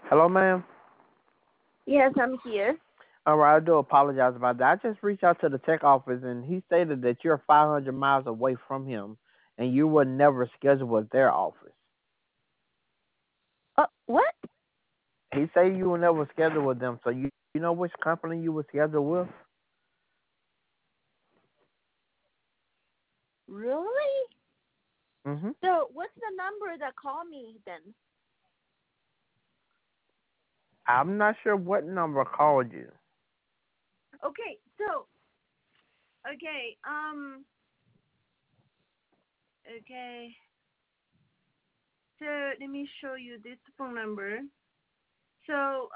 Hello, ma'am. Yes, I'm here. All right, I do apologize about that. I just reached out to the tech office, and he stated that you're 500 miles away from him, and you were never scheduled with their office. What? He said you were never scheduled with them, so you know which company you were scheduled with? Really? Mhm. So, what's the number that called me then? I'm not sure what number called you. Okay, so, okay, okay. So, let me show you this phone number. So,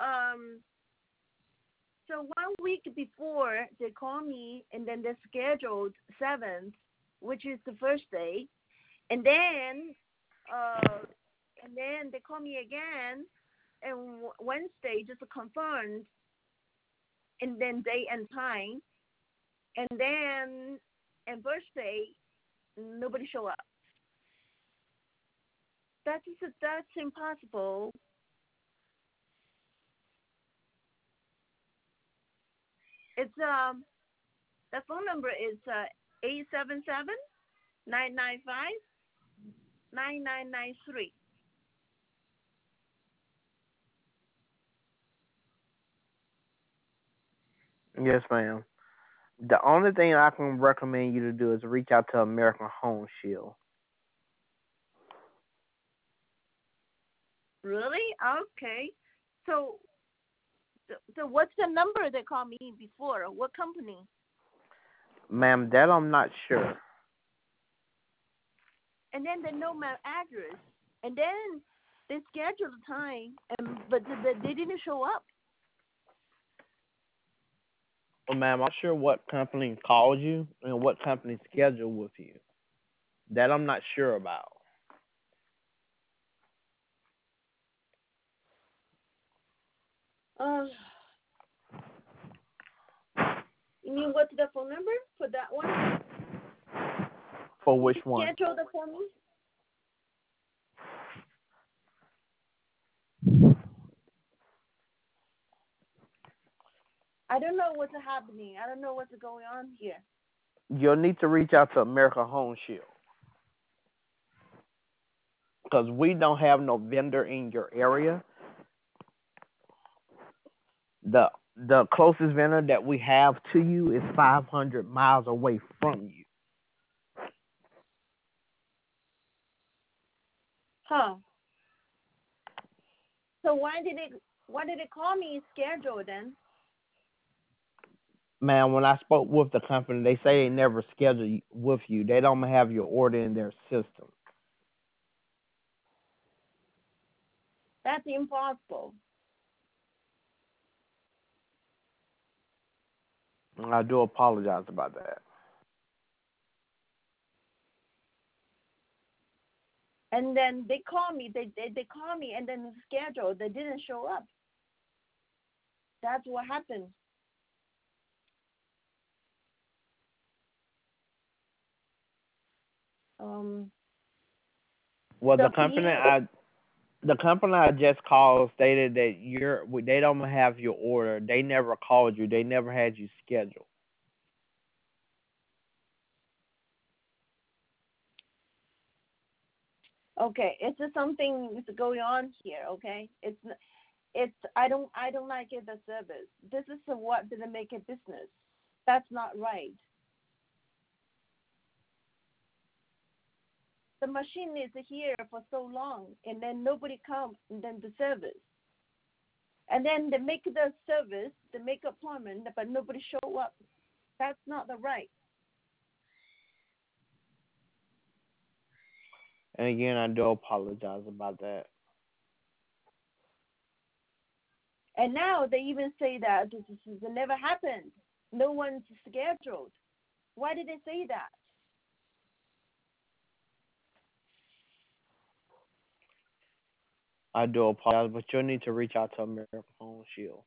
so 1 week before they call me, and then they scheduled 7th, which is the first day, and uh, then they call me again, and Wednesday just confirmed, and then day and time, and then and Thursday nobody show up. That's impossible. It's the phone number is 877-995-9993. Yes, ma'am. The only thing I can recommend you to do is reach out to American Home Shield. Really? Okay. So so what's the number they called me before? What company? Ma'am, that I'm not sure. And then they know my address. And then they scheduled the time, and but they didn't show up. Well, ma'am, I'm not sure what company called you and what company scheduled with you. That I'm not sure about. Uh, you mean what's the phone number for that one? For Did which you one? schedule the for me? I don't know what's happening. I don't know what's going on here. You'll need to reach out to American Home Shield because we don't have no vendor in your area. The closest vendor that we have to you is 500 miles away from you. Huh. So why did it call me schedule then? Man, when I spoke with the company, they say they never schedule with you. They don't have your order in their system. That's impossible. I do apologize about that. And then they call me. They call me and then schedule. They didn't show up. That's what happened. Um. Well, So could you? the company I just called stated that they don't have your order. They never called you. They never had you scheduled. Okay, it's just something is going on here. Okay, it's I don't like it the service. This is what didn't make it business. That's not right. The machine is here for so long, and then nobody comes, and then the service, and then they make the service, they make appointment, but nobody show up. That's not the right. And again, I do apologize about that. And now they even say that this never happened. No one's scheduled. Why did they say that? I do apologize, but you'll need to reach out to American Home Shield.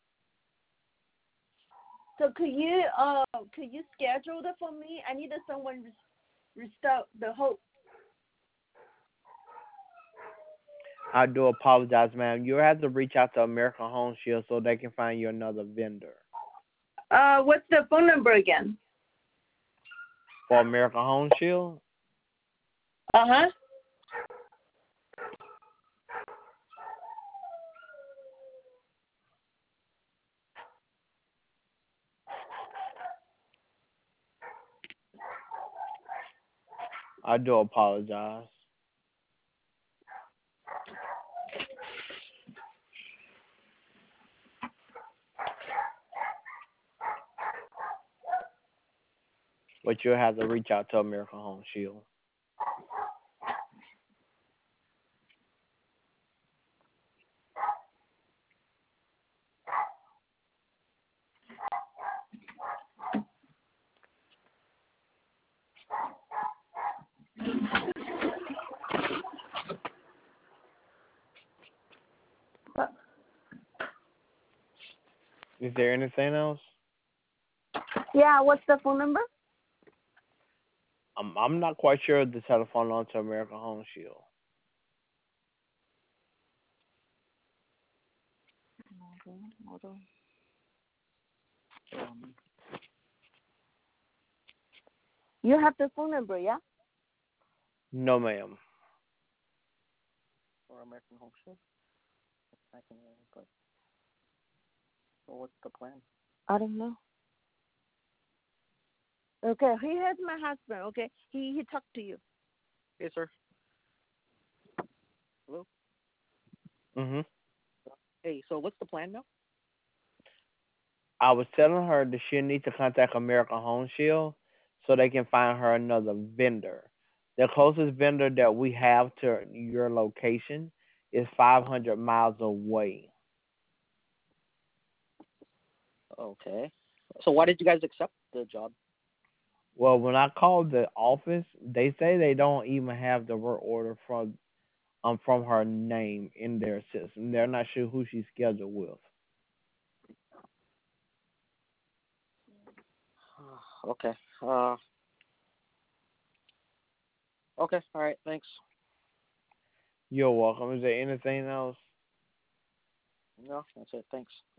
So could you schedule that for me? I need someone restart the hope. I do apologize, ma'am. You have to reach out to American Home Shield so they can find you another vendor. What's the phone number again? For American Home Shield, Uh-huh. I do apologize. But you'll have to reach out to American Home Shield. Is there anything else? Yeah, what's the phone number? I'm not quite sure of the telephone on to American Home Shield. Okay, hold on. Um, You have the phone number, yeah? No, ma'am. for American Home Shield. I can but so what's the plan? I don't know. Okay, he has my husband, okay? He talked to you. Hey, sir. Hello. Mhm. Hey, so what's the plan now? I was telling her that she needs to contact American Home Shield so they can find her another vendor. The closest vendor that we have to your location is 500 miles away. Okay. So why did you guys accept the job? Well, when I called the office, they say they don't even have the work order from her name in their system. They're not sure who she's scheduled with. Okay. Okay. All right. Thanks. You're welcome. Is there anything else? No, that's it. Thanks.